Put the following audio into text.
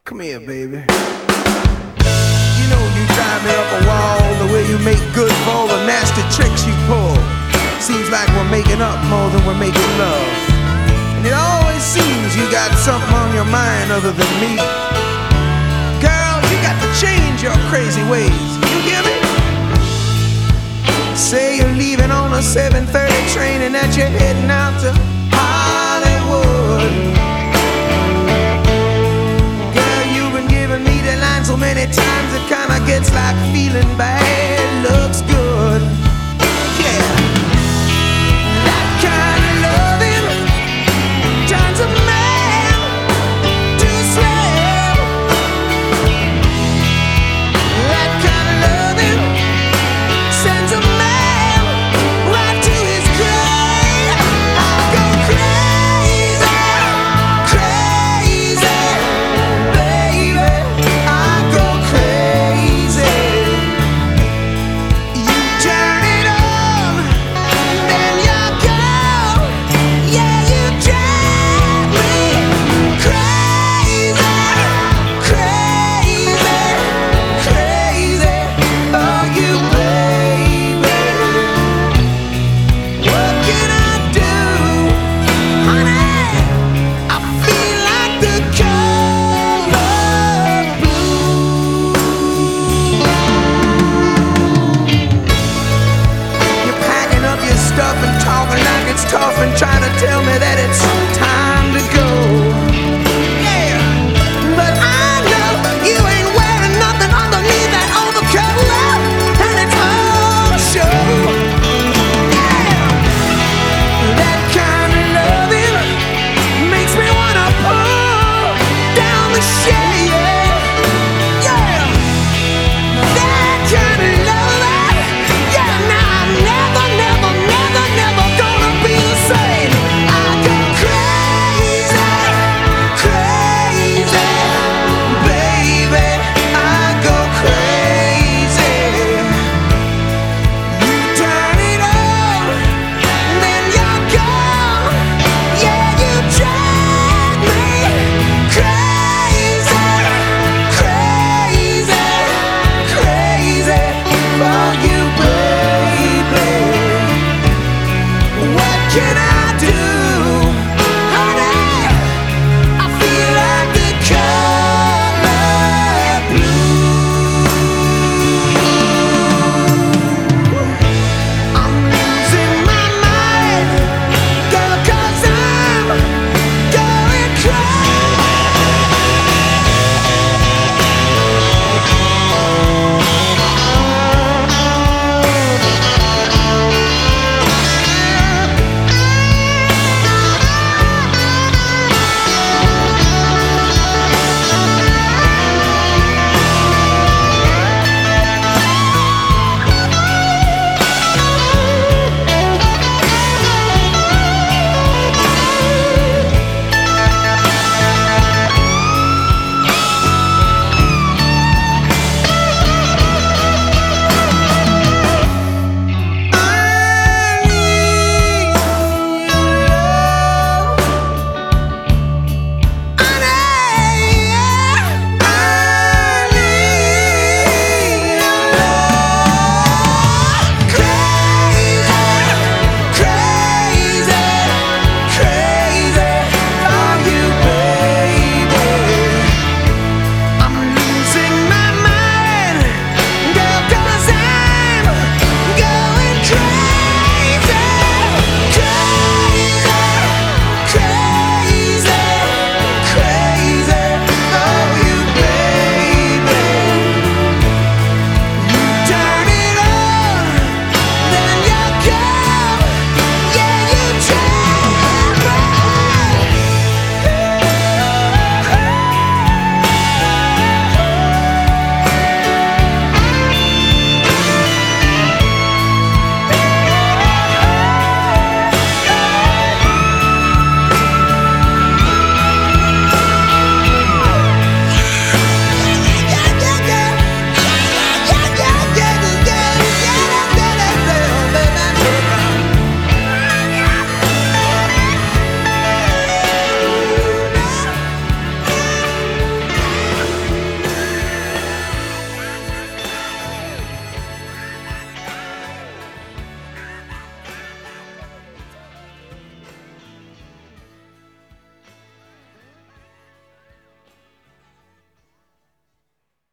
Come here, baby. You know you drive me up a wall, the way you make good for all the nasty tricks you pull. Seems like we're making up more than we're making love. And it always seems you got something on your mind other than me. Girl, you got to change your crazy ways. You hear me? Say you're leaving on a 7:30 train and that you're heading out to Hollywood. Girl, you've been giving me the line so many times it kinda gets like feeling bad looks good. Yeah, that kind of loving turns a man to a slave. That kind of loving sends a man right to his grave. I go crazy, crazy, baby. I go crazy. You turn it on, then you go. Yeah, you drive me crazy, crazy, crazy. Oh, you baby. What can I do, honey? I feel like the color blue. You're packing up your stuff and talking like it's tough and trying to tell me that it's time to go. Yeah, but I know you ain't wearing nothing underneath that overcoat, and it's all show. Yeah, that kind of loving makes me wanna pull down the shade.